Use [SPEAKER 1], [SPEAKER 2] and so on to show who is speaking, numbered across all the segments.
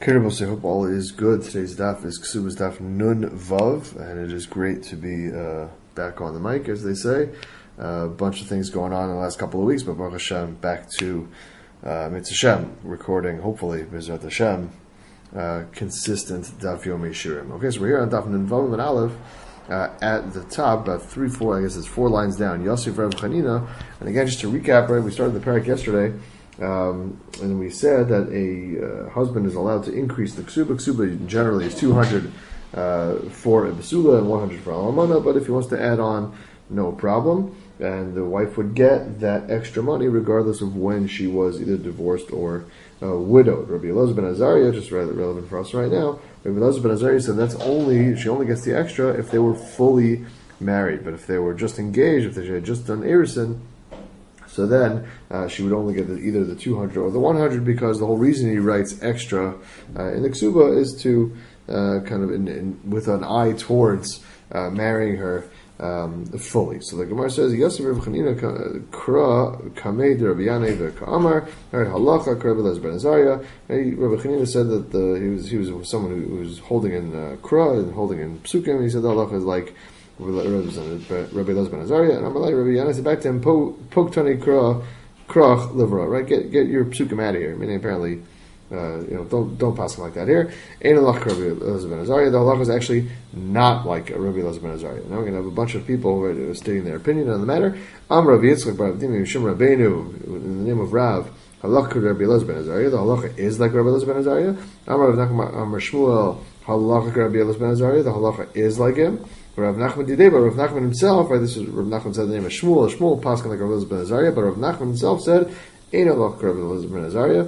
[SPEAKER 1] Kiribos, I hope all is good. Today's daf is Ksubas daf Nun Vav, and it is great to be back on the mic, as they say. A bunch of things going on in the last couple of weeks, but Baruch Hashem, back to Mitzvah Hashem, recording, hopefully, Bezrat Hashem, consistent daf Yomi Shirim. Okay, so we're here on daf Nun Vav and Aleph, at the top, about 4 lines down, Yosef Rav Chanina, and again, just to recap, right, we started the parak yesterday, and we said that a husband is allowed to increase the ksuba. Ksuba generally is 200 for a basula and 100 for alamana, but if he wants to add on, no problem. And the wife would get that extra money regardless of when she was either divorced or widowed. Rabbi Elazar ben Azariah, just rather relevant for us right now, Rabbi Elazar ben Azariah said she only gets the extra if they were fully married. But if they were just engaged, if they had just done Erisin, so then she would only get either the 200 or the 100, because the whole reason he writes extra in the ksuba is to kind of with an eye towards marrying her fully. So the Gemara says, Yosef Rav Chanina kra kamei de Rabbi Yanai ve'ka'amar halacha kra Rabbi Elazar ben Azariah. Rabbi Chanina said that he was someone who was holding in kra and holding in psukim, and he said the halacha is like Rabbi Elazar ben Azariah, and Amalai Rabbi Yanai said back to him, Pok tani krach livra, right? Get your psukim out of here. Meaning apparently, don't pass him like that here. Ain't halach Rabbi Elazar ben Azariah. The halach is actually not like Rabbi Elazar ben Azariah. Now we're going to have a bunch of people who are stating their opinion on the matter. Am Rav Yitzchak bar Avdimi Mishum Rabbeinu, in the name of Rav, halach Rabbi Elazar ben Azariah. The halacha is like Rabbi Elazar ben Azariah. Am Rav Nachman Amar Shmuel halach Rabbi Elazar ben Azariah. The halacha is like him. Rav Nachman Didei, but Rav Nachman himself, right? This is Rav Nachman said the name of Shmuel. Shmuel paskin like Rav Elazar ben Azariah, but Rav Nachman himself said, "Ein halach Rav Elazar ben Azariah."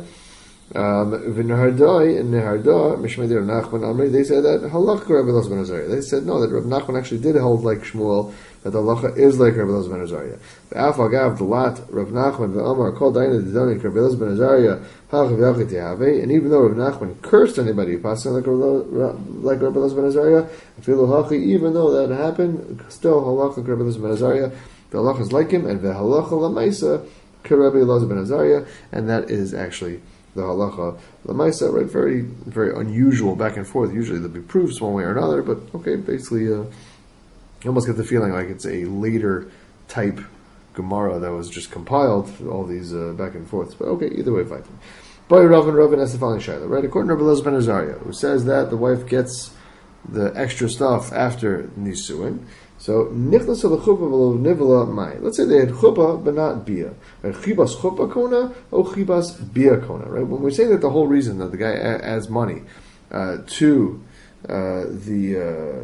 [SPEAKER 1] V'nehardai and Neharda Mishmei Rav Nachman Amri. They said that halach Rav Elazar ben Azariah. They said no, that Rav Nachman actually did hold like Shmuel, that the halacha is like Rav Elazar ben Azariah. V'af agav the lat Rav Nachman v'Amar called Daina Didani Rav Elazar ben Azariah halacha v'yachet yahave. And even though Rav Nachman cursed anybody who passed like Rav Elazar ben Azariah, even though that happened, still halacha Rav Elazar ben Azariah. The halacha is like him, and the halacha lamaisa Rabbi Elazar ben Azariah, and that is actually the halacha lamaisa, right? Very, very unusual back and forth. Usually there'll be proofs one way or another, but okay, basically, you almost get the feeling like it's a later type Gemara that was just compiled, all these back and forths. But okay, either way, fine. Boy, Rav has the following shayla, right? According to Rabbi Elazar ben Azariah, who says that the wife gets the extra stuff after nisuin. So nichnas al chuppah v'lo nivla mai. Let's say they had chuppah but not bia. Chibas chuppah kona or chibas bia kona. Right? When we say that the whole reason that the guy adds money to the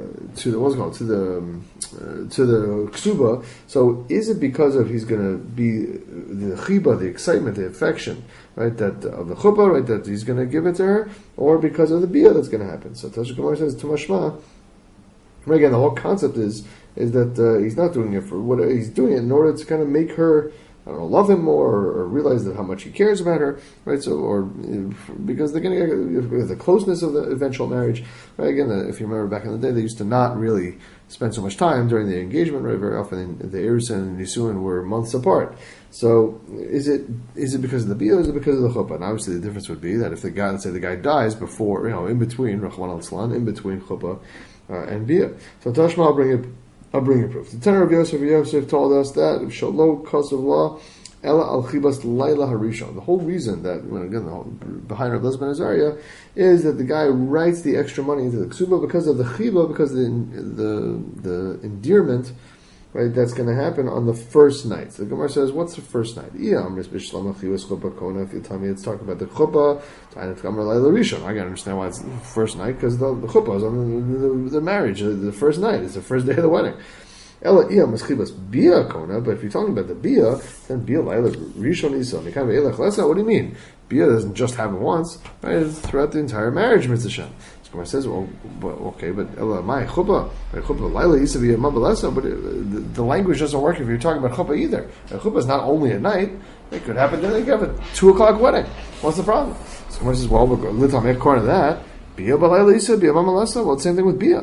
[SPEAKER 1] ksuba, so is it because of he's going to be the chiba, the excitement, the affection, right? That of the chuppah, right? That he's going to give it to her, or because of the bia that's going to happen. So Tosh Gemara says Tumashma. Again, the whole concept is that he's not doing it for what he's doing it in order to kind of make her, I don't know, love him more, or realize that how much he cares about her, right? So, or because they're going to get the closeness of the eventual marriage, right? Again, if you remember back in the day, they used to not really spend so much time during the engagement, right? Very often, the Erisin and Nisuin were months apart. So, is it because of the bia, or is it because of the chuppah? And obviously, the difference would be that if the guy, let's say the guy dies before, in between Rachman al-Tzlan, in between chuppah and bia. So Tashma, I'll bring you proof. The tenor of Yosef told us that Shalo cause of law Ella al Chibas Laila Harishon. The whole reason that behind Rav Elazar ben Azariah is that the guy writes the extra money into the ksuba because of the chiba, because of the endearment, right? That's going to happen on the first night. So the Gemara says, what's the first night? If you tell me it's talking about the chuppah, I can understand why it's the first night, because the chuppah is on the marriage, the first night. It's the first day of the wedding. But if you're talking about the bia, then bia laila rishon isa. What do you mean? Bia doesn't just happen once, right? It's throughout the entire marriage, Mitzvah Shem. Gemara says, well, okay, but my chuppah laila isa be a mabalesa, but the language doesn't work if you're talking about chuppah either. Chuppah is not only at night; it could happen. Then they have a 2:00 wedding. What's the problem? So Gemara says, well, according to that, bia balayla isa be a mabalesa. Well, same thing with bia.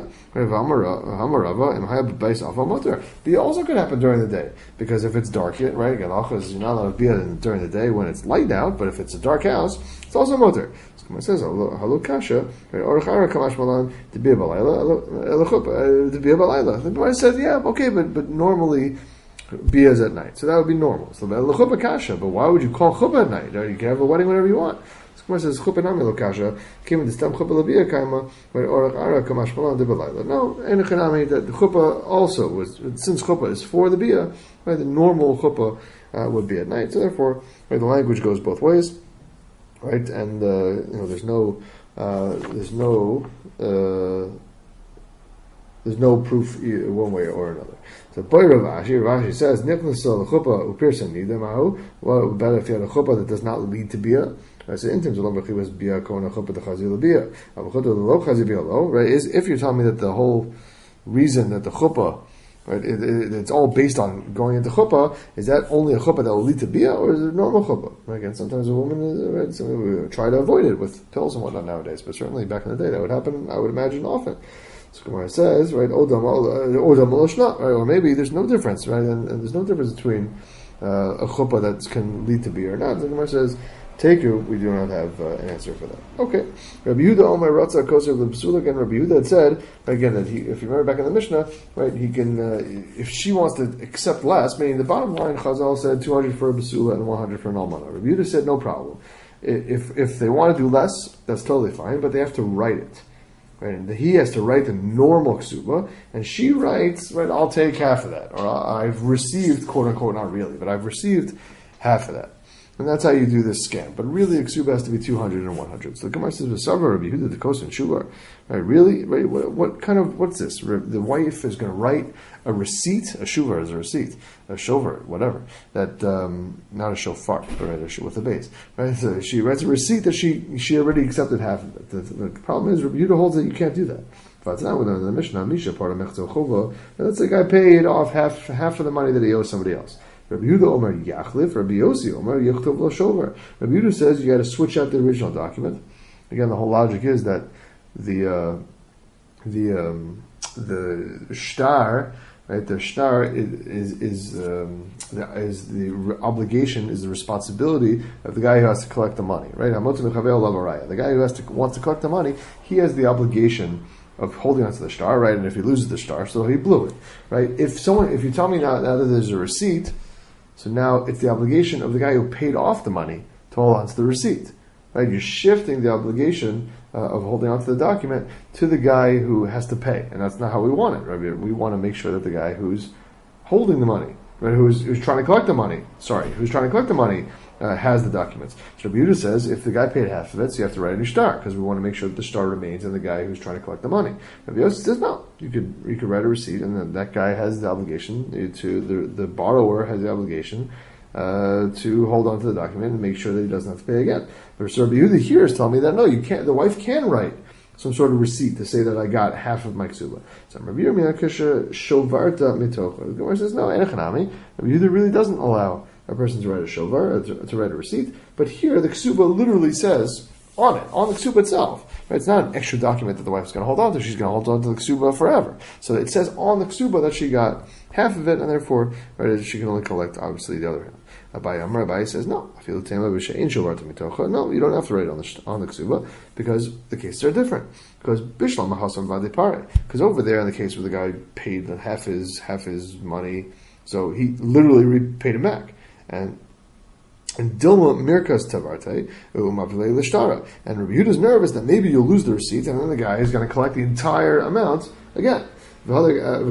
[SPEAKER 1] Bia also could happen during the day, because if it's dark yet, right? Again, you're not allowed to bia during the day when it's light out, but if it's a dark house, it's also motor. So It says halu kasha. Orach ara kamash malan to be a balayla to be a balayla. The Gemara said, yeah, okay, but normally bia is at night, so that would be normal. So lechuppah kasha, but why would you call chuppah at night? You can have a wedding whenever you want. So Gemara says chuppah nami lo kasha came with the stem chuppah labia kaima orach ara kamash malan to be balayla. No, enochanami that the chuppah also was, since chuppah is for the bia, right? The normal chuppah would be at night. So therefore, right, the language goes both ways. Right, and there's no proof one way or another. So Rashi says, well, better if you had a chuppah that does not lead to bia. I say in terms of was bia kona chuppah the chazil bia. Right, is if you're telling me that the whole reason that the chuppah, right, it's all based on going into chuppah. Is that only a chuppah that will lead to bia, or is it a normal chuppah? Again, sometimes a woman we try to avoid it with pills and whatnot nowadays, but certainly back in the day that would happen, I would imagine, often. So Gemara says, right, odam right, or maybe there's no difference, right, and there's no difference between a chuppah that can lead to bia or not. So Gemara says, take you, we do not have an answer for that. Okay. Rabbi Yehuda Omer Ratza Kosev L'Psula. Again, Rabbi Yehuda had said, again, that if you remember back in the Mishnah, right, he can, if she wants to accept less, meaning the bottom line, Chazal said 200 for a Basula and 100 for an Almana. Rabbi Yehuda said no problem. If they want to do less, that's totally fine, but they have to write it. Right? And he has to write the normal ksuba, and she writes, right, I'll take half of that, or I've received, quote unquote, not really, but I've received half of that. And that's how you do this scam. But really, a ksuba has to be 200 and 100. So the Gemara says, "V'savra Rabbi Yehuda the Kos and Shuvar." Right? Really? Right? What's this? The wife is going to write a receipt. A shuvar is a receipt. A shover, whatever. That not a shofar, right? With a base. Right? So she writes a receipt that she already accepted half of it. The problem is, Rabbi Yehuda holds that you can't do that. That's not within the Mishnah. Misha part of Mechzo Chova. That's the guy paid off half of the money that he owes somebody else. Rabbi Yehuda Omer Yachlif, Rabbi Yossi Omer Yechtov Lo Shover. Rabbi Yehuda says you got to switch out the original document. Again, the whole logic is that the shtar, right? The shtar is the obligation, is the responsibility of the guy who has to collect the money, right? The guy who wants to collect the money, he has the obligation of holding onto the shtar, right? And if he loses the shtar, so he blew it, right? If you tell me now that there's a receipt. So now it's the obligation of the guy who paid off the money to hold on to the receipt. Right? You're shifting the obligation of holding on to the document to the guy who has to pay. And that's not how we want it. Right? We want to make sure that the guy who's holding the money, right, who's trying to collect the money, has the documents. So Rabbi Yehuda says, if the guy paid half of it, so you have to write a new shtar, because we want to make sure that the shtar remains in the guy who's trying to collect the money. Rabbi Yossi says, no, you could write a receipt, and then that guy has the obligation the borrower has the obligation to hold on to the document and make sure that he doesn't have to pay again. But so Rabbi Yehuda here is telling me that no, you can't. The wife can write some sort of receipt to say that I got half of my ksuba. So Rabbi Yehuda shovarta mitocha. The Gemara says no, enochanami. Rabbi Yehuda really doesn't allow a person to write a shovar, to write a receipt. But here, the ksuba literally says on the ksuba itself. Right? It's not an extra document that the wife's going to hold on to. She's going to hold on to the ksuba forever. So it says on the ksuba that she got half of it, and therefore, right, she can only collect, obviously, the other half. Abaye says, no, no, you don't have to write on the ksuba, because the cases are different. Because because over there, in the case where the guy paid half his money, so he literally paid him back. And Dilma Mirkas Tavarte Umavile Lishtara. And Rabbi Yehuda's nervous that maybe you'll lose the receipt, and then the guy is going to collect the entire amount again. He's going to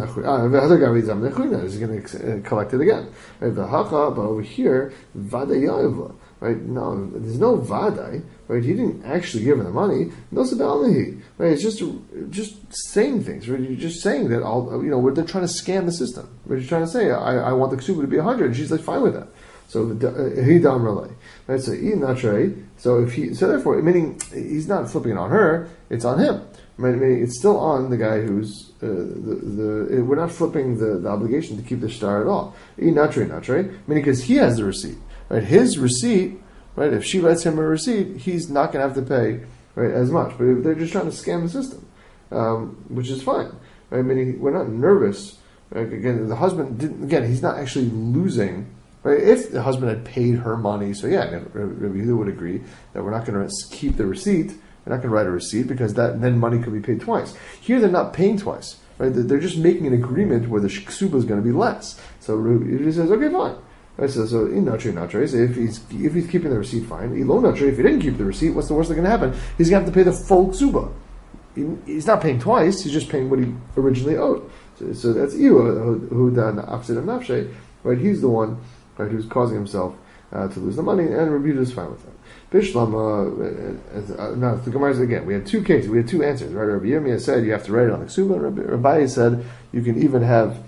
[SPEAKER 1] collect it again. Right? But over here, Vadayayavla. Right? No, there's no Vadai. Right? He didn't actually give him the money. No Sabalihi. Right? It's just saying things. Right? You're just saying that they're trying to scam the system. Right? You're trying to say, I want the ksuba to be 100, and she's like, fine with that. So he dam relay. Right? So therefore, meaning he's not flipping it on her, it's on him. Right? Meaning it's still on the guy who's we're not flipping the obligation to keep the shtar at all. Meaning because he has the receipt. Right? His receipt, right? If she writes him a receipt, he's not going to have to pay, right, as much. But they're just trying to scam the system, which is fine. Right? Meaning we're not nervous. Right? Again, the husband he's not actually losing. Right? If the husband had paid her money, so yeah, Rabbi Yehuda would agree that we're not going to keep the receipt. We're not going to write a receipt because then money could be paid twice. Here they're not paying twice. Right? They're just making an agreement where the ksuba is going to be less. So Rabbi Yehuda says, okay, fine. Right? So in natre, so if he's keeping the receipt, fine. Ilo natre, if he didn't keep the receipt, what's the worst that's going to happen? He's going to have to pay the full ksuba. He's not paying twice. He's just paying what he originally owed. So that's Iyu, who done opposite of nafshe. Right? He's the one, right, who's causing himself to lose the money, and Rabbi Yehuda is fine with that. Bishlam, no, the Gemara again. We had two cases. We had two answers. Right? Rabbi Yirmiyah said you have to write it on the ksuba. Rabbi said you can even have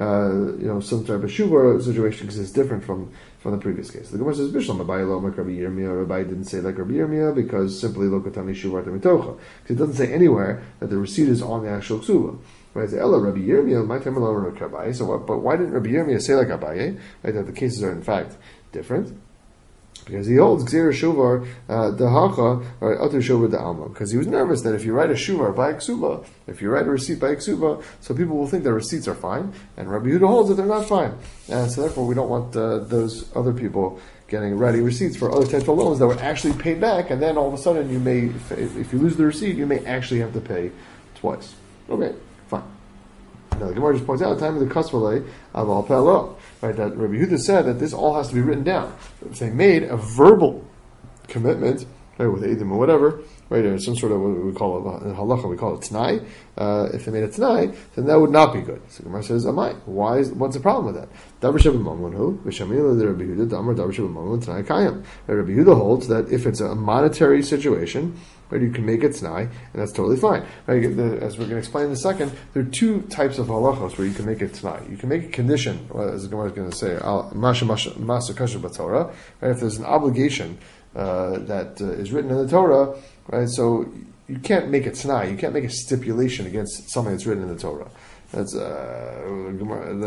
[SPEAKER 1] some type of shuva situation because it's different from the previous case. The Gemara says Bishlam Abaye lo like Rabbi Yirmiyah. Rabbi didn't say like Rabbi Yirmiyah because simply lokatani shuva mitocha. Because it doesn't say anywhere that the receipt is on the actual ksuba. Right? Say Ella Rabbi Yirmiyah my time alone Rabbi. So but why didn't Rabbi Yirmiyah say like Abaye? Right? That the cases are in fact different. Because he holds Gzera Shuvar Dehacha or Otter Shuvar De Alma. Because he was nervous that if you write a Shuvar by a Ksuba, if you write a receipt by a Ksuba, so people will think that receipts are fine, and Rabbi Yehuda holds that they're not fine. And so therefore we don't want those other people writing receipts for other types of loans that were actually paid back, and then all of a sudden you may, if you lose the receipt, you may actually have to pay twice. Okay, fine. Now the Gemara just points out, time of the Kasvale of Al Pelo. Right, that Rabbi Yehuda said that this all has to be written down. If they made a verbal commitment, right, with Eidim or whatever, right, or some sort of what we call it in halacha, we call it t'nai. If they made a t'nai, then that would not be good. So the Gemara says, "Amai, what's the problem with that?" Davar sheba mamon hu v'shamila the Rabbi Yehuda damar davar sheba mamon t'nai kayim. Rabbi Yehuda holds that if it's a monetary situation, right, you can make it t'nai, and that's totally fine. Right, as we're going to explain in a second, there are two types of halachos where you can make it t'nai. You can make a condition, as the Gemara is going to say, masa kasher b'Torah. Right, if there's an obligation that is written in the Torah, right, so you can't make it t'nai. You can't make a stipulation against something that's written in the Torah. That's as the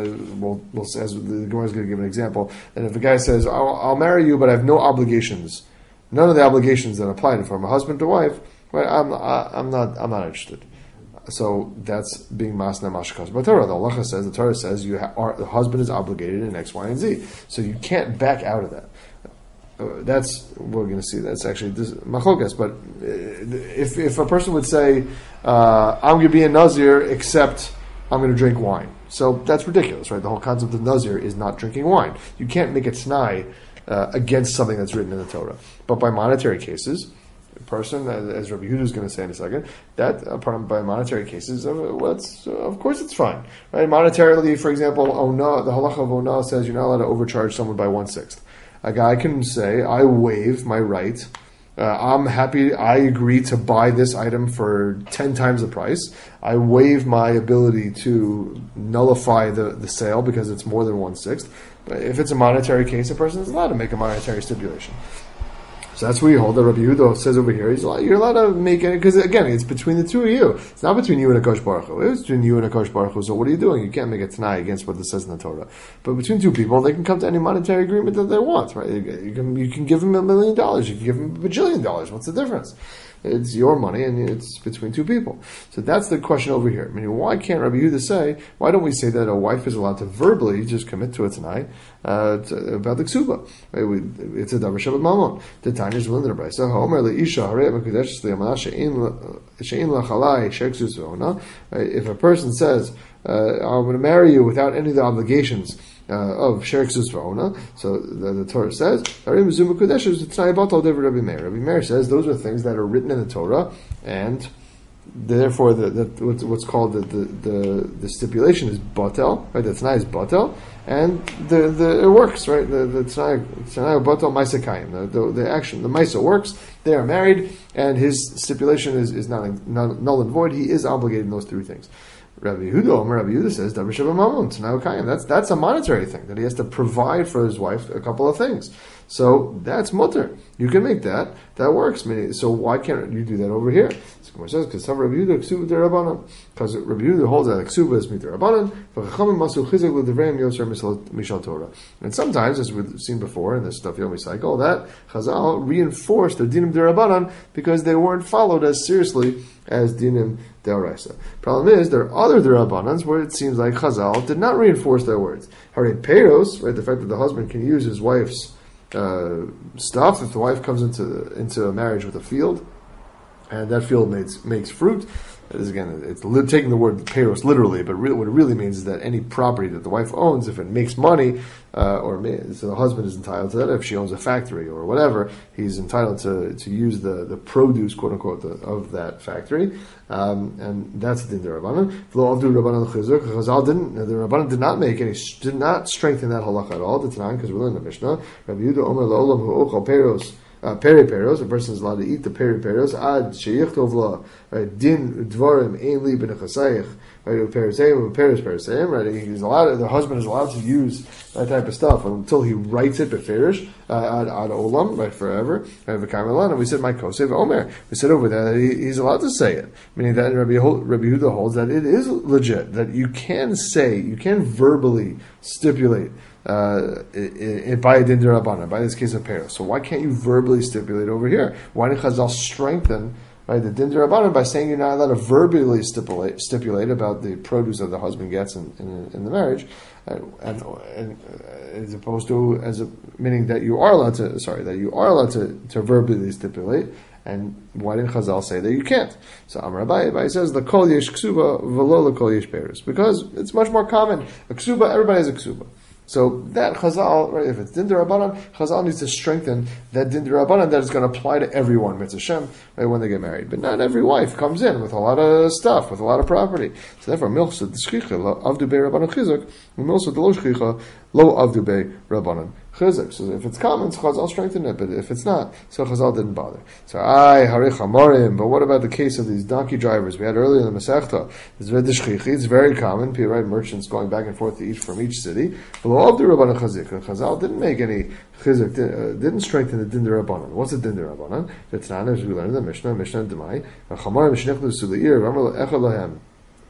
[SPEAKER 1] Gemara is going to give an example. And if a guy says, "I'll marry you, but I have no obligations." None of the obligations that apply from a husband to wife, right? I'm not interested. So that's being masna mashkas. But Torah, the Torah says the husband is obligated in X, Y, and Z. So you can't back out of that. That's we're going to see. That's actually machlokas. But if a person would say, "I'm going to be a nazir, except I'm going to drink wine," so that's ridiculous, right? The whole concept of nazir is not drinking wine. You can't make it t'nai against something that's written in the Torah. But by monetary cases, a person, as Rabbi Yehuda is going to say in a second, that by monetary cases, of course it's fine. Right? Monetarily, for example, the halacha of ona says you're not allowed to overcharge someone by 1/6. A guy can say, I waive my right. I'm happy, I agree to buy this item for 10 times the price. I waive my ability to nullify the sale because it's more than 1/6. But if it's a monetary case, a person is allowed to make a monetary stipulation. So that's what you hold. That Rabbi Yehuda says over here, you're allowed to make it, because again, it's between the two of you. It's not between you and Akash Baruch Hu. It's between you and Akash Baruch Hu. So what are you doing? You can't make a t'nai against what this says in the Torah. But between two people, they can come to any monetary agreement that they want, right? You can give them $1 million. You can give them $1 bajillion. What's the difference? It's your money, and it's between two people. So that's the question over here. I mean, why can't Rabbi Yehuda say, why don't we say that a wife is allowed to verbally just commit to it tonight about the ksuba? Right? It's a davar sheba mamon. The Tanya is willing to buy. So Homer leisha harei mekudesh le'amana she'in lachalai sheksus ve'ona. If a person says, I'm going to marry you without any of the obligations of Sheriksus Va'ona. So the Torah says, Rabbi Meir says those are things that are written in the Torah, and therefore what's called the stipulation is batel, right? The t'nai is batel, and it works, right? The t'nai batel ma'aseh kayim. The action, the ma'aseh works. They are married, and his stipulation is null and void. He is obligated in those three things. Rabbi Yehuda says, Davar sheba mamon, t'nai kayim. That's a monetary thing, that he has to provide for his wife a couple of things. So that's mutter. You can make that. That works. So why can't you do that over here? So Gemara says, because Rabbi Yehuda ksuba derabanan. Because Rabbi Yehuda holds that ksuba is miterabanan. And sometimes, as we've seen before in this Daf Yomi cycle, that Chazal reinforced the dinim derabanan because they weren't followed as seriously as dinim deoraisa. Problem is, there are other derabanans where it seems like Chazal did not reinforce their words. Hare peiros, right? The fact that the husband can use his wife's stuff if the wife comes into a marriage with a field, and that field makes fruit. It is, again, it's taking the word peiros literally, but what it really means is that any property that the wife owns, if it makes money, so the husband is entitled to that. If she owns a factory or whatever, he's entitled to use the produce, quote unquote, of that factory, and that's the din derabanan. The Rabbanan did not strengthen that halacha at all. The Tanan, because we learned in the Mishnah, Rabbi Yehuda Omer La'olam Hu Ochal Peiros. Peri peros, a person is allowed to eat the peri peros. Ad sheyichtov la din dvarim ein li b'nechasayich. Right, perisayim, perisayim. Right, he's allowed. The husband is allowed to use that type of stuff until he writes it beferish ad olam, right, forever. And we said my kosev omer. We said over there that he's allowed to say it, meaning that Rabbi Yehuda holds that it is legit, that you can verbally stipulate by a din derabanan, by this case of peros. So why can't you verbally stipulate over here? Why did Chazal strengthen, right, the din derabanan by saying you're not allowed to verbally stipulate about the produce that the husband gets in the marriage, and as opposed to meaning that you are allowed to verbally stipulate. And why didn't Chazal say that you can't? So Amar Abaye says the kol yesh ksuba v'lo the kol yesh peros, because it's much more common. A ksuba, everybody has a ksuba. So that Chazal, right, if it's din derabanan, Chazal needs to strengthen that din derabanan that is going to apply to everyone, Mitzvah Shem, right, when they get married. But not every wife comes in with a lot of stuff, with a lot of property. So therefore, milchsa d'shchicha lo avdu be rabbanan chizuk, milchsa d'lo shchicha lo avdu be rabbanan chizuk. So if it's common, so Chazal strengthened it, but if it's not, so Chazal didn't bother. So harei chamorim, but what about the case of these donkey drivers we had earlier in the Masechta? It's very common, right, merchants going back and forth from each city. Chazal didn't make any chizuk, didn't strengthen the din derabanan. What's the din derabanan? The Tanan, as we learned in the Mishnah Demai, chamorim shnichlu suleir, v'amar echad lahem.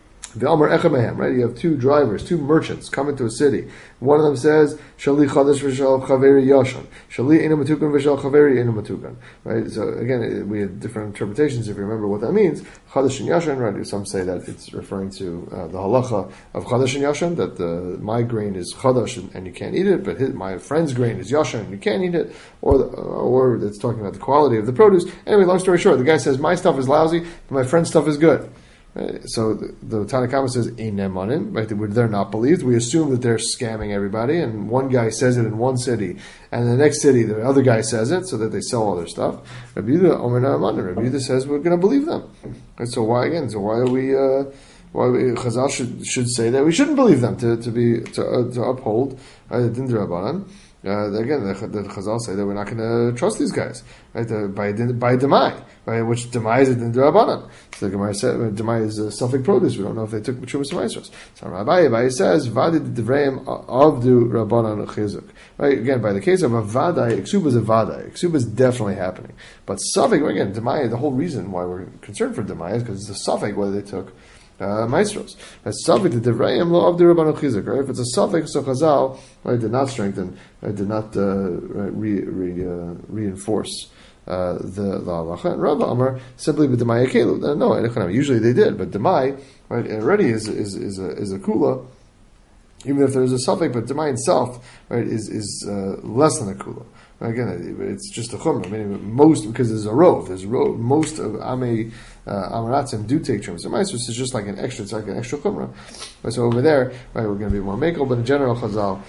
[SPEAKER 1] Right? You have two drivers, two merchants come into a city. One of them says, Shali Chadash v'shal Chaveri Yashan. Shali Eino Matukan v'shal Chaveri Eino Matukan. Right? So again, we have different interpretations if you remember what that means. Chadash and Yashan, right? Some say that it's referring to the halacha of Chadash and Yashan, that my grain is Chadash and you can't eat it, but my friend's grain is Yashan and you can't eat it. Or it's talking about the quality of the produce. Anyway, long story short, the guy says, my stuff is lousy, but my friend's stuff is good. Right? So the Tanakhama says ein nemanim, right? They're not believed. We assume that they're scamming everybody, and one guy says it in one city, and in the next city the other guy says it, so that they sell all their stuff. Rabbi Yehuda says we're going to believe them. And so why are we? Chazal should say that we shouldn't believe them to uphold the din derabanan. Again, the Chazal say that we're not going to trust these guys, right? By demai, right? Which demai is a din derabanan. So the Gemara said demai is a suffix produce. We don't know if they took Chumas Maasros. So Abaye says vadid devreim avdu rabbanan chizuk. Right? Again, by the case of a vadai, ksuba is a vadai. Ksuba is definitely happening. But suffix, again, demai. The whole reason why we're concerned for demai is because it's a suffix whether they took maestros. As suffix the devrayim lo avdu rabbanan chizuk. Right? If it's a suffix, so Chazal, right, did not strengthen, did not reinforce the halacha. And Rava Amar simply with demai akelu. No, usually they did, but demai, right, already is a kula, even if there's a suffix. But demai itself, right, is less than a kula. Again, it's just a chumrah. I mean, because there's a rov. Most of Amaratzim do take Chumas Maasros. It's just like an extra. It's like an extra chumrah. So over there, right, we're going to be more makel. But in general, Chazal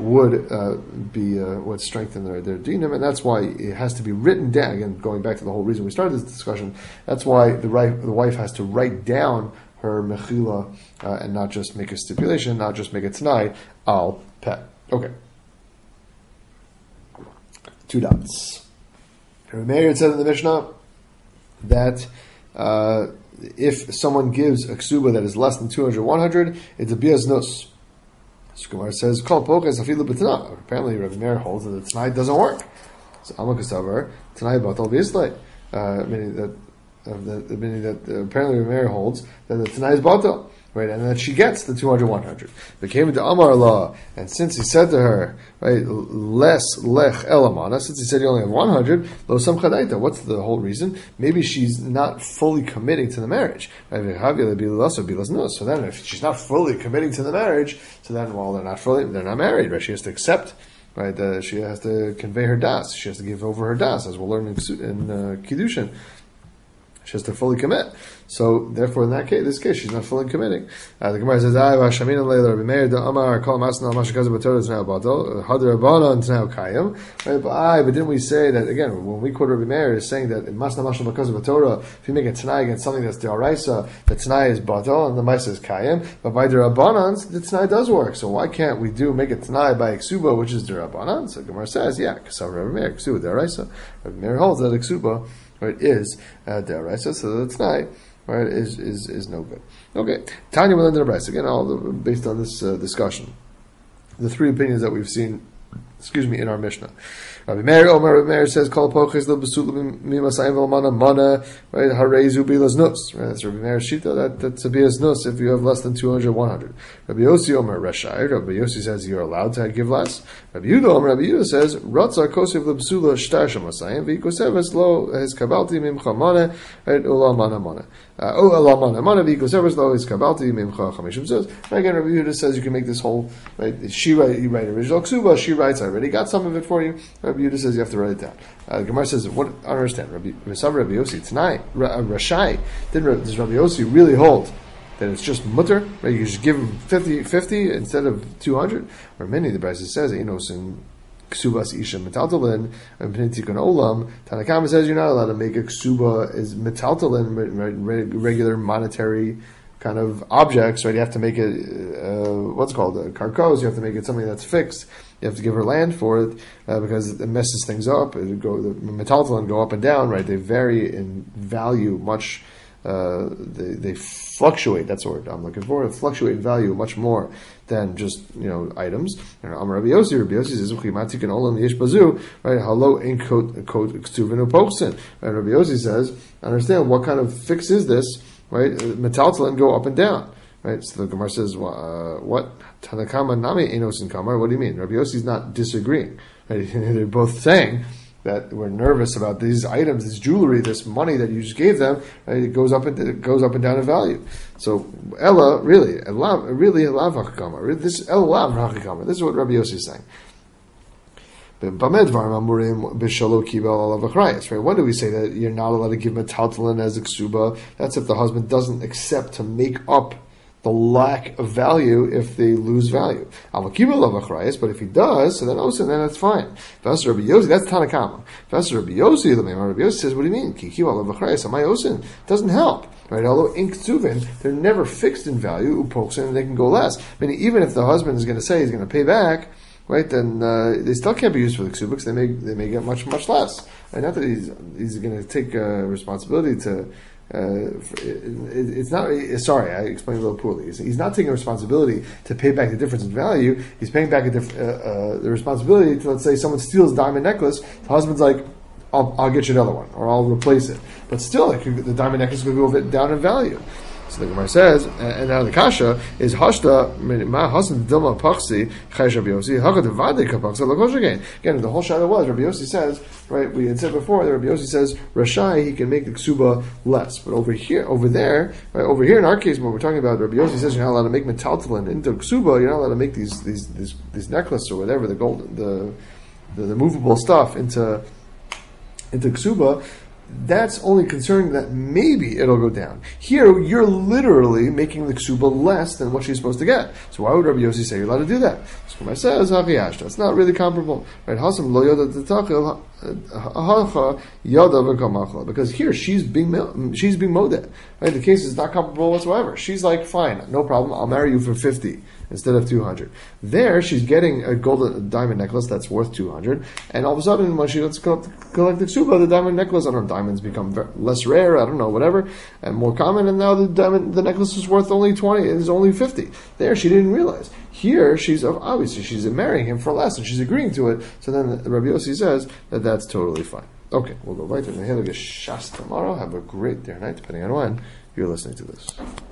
[SPEAKER 1] would strengthen their dinim, and that's why it has to be written down. Again, going back to the whole reason we started this discussion, that's why the wife has to write down her mechila and not just make a stipulation, not just make a t'nai al pet. Okay. 2 dots. Rabbi Meir said in the Mishnah that if someone gives a ksuba that is less than 200, 100, it's a biaz nus. So Gemara says, "Kol poches afilu b'tanah." Apparently, Rabbi Meir holds that the t'nai doesn't work. So Amakasavar, Tanai Batal Bislay, meaning that apparently Rameir holds that the Tanai is Batal. Right, and that she gets the 200, 100. They came into Amar law, and since he said to her, right, less lech elamana, since he said you only have 100, lo samchadaita. What's the whole reason? Maybe she's not fully committing to the marriage. So then, if she's not fully committing to the marriage, so then, well, they're not married, right? She has to accept. Right, she has to convey her das. She has to give over her das, as we'll learn in Kiddushin. She has to fully commit. So, therefore, in this case, she's not fully committing. The Gemara says, but didn't we say that, again, when we quote Rabbi Meir, is saying that if you make a Tanai against something that's Deoraisa, the Tanai is Batal, and the Maisa is Kayim, but by Derabanan, the Tanai does work. So why can't we make a Tanai by Ksuba, which is Derabanan? So the Gemara says, yeah, Kasav Rabbi Meir, Ksuba Deoraisa. Rabbi Meir holds that Ksuba, right, is Deoraisa, so the Tanai, right, is no good. Okay, Tanya will end the Brisa. Again, based on this discussion. The three opinions that we've seen, in our Mishnah. Rabbi Meir says, "Kol poches lo besul mimasayim v'lamana mana." Right, harezu bilas nus. Right, that's Rabbi Meir's shita. That's a bilas nus if you have less than 200, 100. Rabbi Yossi Omer Reshai. Rabbi Yossi says you're allowed to give less. Rabbi Yehuda says, "Ratzar kosev lo besula shtar shemasayim v'ikoseves lo his kabalti mimcha mana right ula mana mana." Ula mana mana v'ikoseves lo his kabalti mimcha chamishim says. Again, Rabbi Yehuda says you can make this whole right. You write original ksuba. She writes, "I already got some of it for you." Rabbi Yehuda says you have to write it down. The Gemara says, "What? I don't understand." Rabbi Yossi tonight, Rashai. Does Rabbi Yossi really hold that it's just mutter? Right? You just give him 50 instead of 200? Or many the Brisa says, "Enos ksubas isha metaltalin and pnitikon olam." Tanakama says you're not allowed to make a ksuba is metaltalin, regular monetary kind of objects, right? You have to make it what's called a karkos. You have to make it something that's fixed. You have to give her land for it because it messes things up. The metaltalin go up and down, right? They vary in value much. They fluctuate. That's the word I'm looking for. They fluctuate in value much more than just items. Amar Rabbi Yossi says uchimatik and olam yesh bazu, right? Halo in kot ktuvin upoksin. Right? Rabbi Yossi says, understand what kind of fix is this? Right? Metaltalin go up and down. Right? So the Gemara says, what? Tanakama nami enos in kamar. What do you mean? Rabbi Yossi's not disagreeing. Right? They're both saying that we're nervous about these items, this jewelry, this money that you just gave them. Right? It goes up and down in value. So Ella really elav hakamar. This Ella elav hakamar. This is what Rabbi Yossi is saying. Right? When do we say that you're not allowed to give metaltalin as a ksuba? That's if the husband doesn't accept to make up the lack of value if they lose value. But if he does, so then that's fine. That's Rabbi Yossi, that's Tanakama. That's Rabbi Yossi, Rabbi Yossi says, what do you mean? Doesn't help. Right? Although in Ktuvin, they're never fixed in value, upoksin, and they can go less. I mean, even if the husband is going to say he's going to pay back, right, then they still can't be used for the ksuba because they may get much, much less. Right? Not that he's going to take responsibility to it's not. Sorry, I explained a little poorly. He's not taking responsibility to pay back the difference in value. He's paying back the responsibility to, let's say, someone steals a diamond necklace. The husband's like, "I'll get you another one, or I'll replace it." But still, the diamond necklace could go a bit down in value. So the Gemara says, and now the kasha is hashta ma hasan dilma pachsi chayish Rabbi Yossi hagad vade kapachsa lakosh again. Again, the whole shadow was Rabbi Yossi says, right? We had said before that Rabbi Yossi says Rashai he can make the ksuba less, but over here in our case, when we're talking about Rabbi Yossi says you're not allowed to make metaltalin into ksuba, you're not allowed to make these necklaces or whatever the movable stuff into ksuba. That's only concerning that maybe it'll go down. Here, you're literally making the ksuba less than what she's supposed to get. So why would Rabbi Yossi say you're allowed to do that? So Gemara says, it's not really comparable. Right? Because here she's being modeh. Right? The case is not comparable whatsoever. She's like, fine, no problem, I'll marry you for 50 instead of 200. There, she's getting a diamond necklace that's worth 200, and all of a sudden, when she lets collect the ksuba, the diamond necklace, I don't know, diamonds become less rare, I don't know, whatever, and more common, and now the necklace is worth only 20, it is only 50. There, she didn't realize. Here, obviously she's marrying him for less, and she's agreeing to it. So then Rabbi Yossi says that that's totally fine. Okay, we'll go right to the Hilgah Shas tomorrow. Have a great day or night, depending on when you're listening to this.